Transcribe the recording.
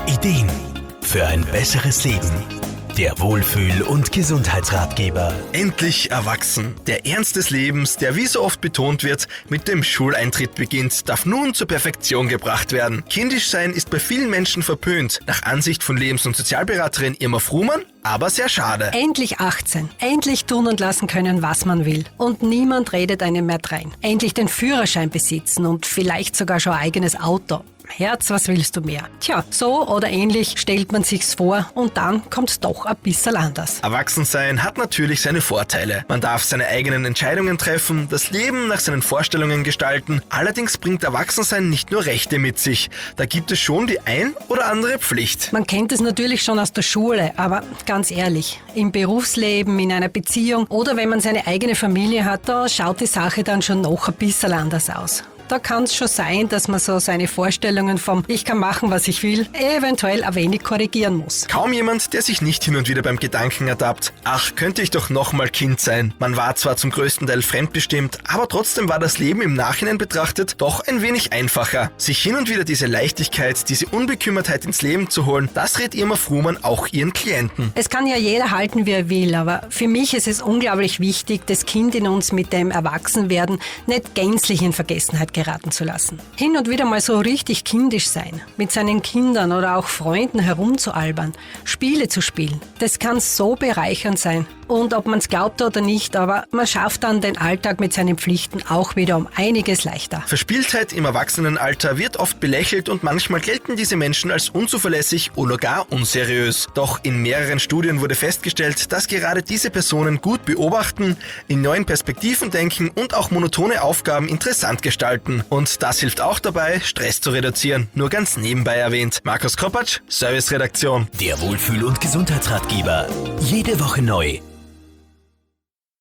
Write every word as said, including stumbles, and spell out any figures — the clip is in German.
Ideen für ein besseres Leben. Der Wohlfühl- und Gesundheitsratgeber. Endlich erwachsen. Der Ernst des Lebens, der wie so oft betont wird, mit dem Schuleintritt beginnt, darf nun zur Perfektion gebracht werden. Kindisch sein ist bei vielen Menschen verpönt. Nach Ansicht von Lebens- und Sozialberaterin Irma Frumann, aber sehr schade. Endlich achtzehn. Endlich tun und lassen können, was man will. Und niemand redet einem mehr drein. Endlich den Führerschein besitzen und vielleicht sogar schon ein eigenes Auto. Herz, was willst du mehr? Tja, so oder ähnlich stellt man sich's vor und dann kommt's doch ein bisschen anders. Erwachsensein hat natürlich seine Vorteile. Man darf seine eigenen Entscheidungen treffen, das Leben nach seinen Vorstellungen gestalten. Allerdings bringt Erwachsensein nicht nur Rechte mit sich. Da gibt es schon die ein oder andere Pflicht. Man kennt es natürlich schon aus der Schule, aber ganz ehrlich, im Berufsleben, in einer Beziehung oder wenn man seine eigene Familie hat, da schaut die Sache dann schon noch ein bisschen anders aus. Da kann es schon sein, dass man so seine Vorstellungen vom Ich kann machen, was ich will, eventuell ein wenig korrigieren muss. Kaum jemand, der sich nicht hin und wieder beim Gedanken ertappt, ach, könnte ich doch nochmal Kind sein. Man war zwar zum größten Teil fremdbestimmt, aber trotzdem war das Leben im Nachhinein betrachtet doch ein wenig einfacher. Sich hin und wieder diese Leichtigkeit, diese Unbekümmertheit ins Leben zu holen, das rät Irma Frumann auch ihren Klienten. Es kann ja jeder halten, wie er will, aber für mich ist es unglaublich wichtig, das Kind in uns mit dem Erwachsenwerden nicht gänzlich in Vergessenheit geraten zu lassen. Hin und wieder mal so richtig kindisch sein, mit seinen Kindern oder auch Freunden herumzualbern, Spiele zu spielen. Das kann so bereichernd sein. Und ob man es glaubt oder nicht, aber man schafft dann den Alltag mit seinen Pflichten auch wieder um einiges leichter. Verspieltheit im Erwachsenenalter wird oft belächelt und manchmal gelten diese Menschen als unzuverlässig oder gar unseriös. Doch in mehreren Studien wurde festgestellt, dass gerade diese Personen gut beobachten, in neuen Perspektiven denken und auch monotone Aufgaben interessant gestalten. Und das hilft auch dabei, Stress zu reduzieren. Nur ganz nebenbei erwähnt. Markus Kropatsch, Serviceredaktion. Der Wohlfühl- und Gesundheitsratgeber. Jede Woche neu.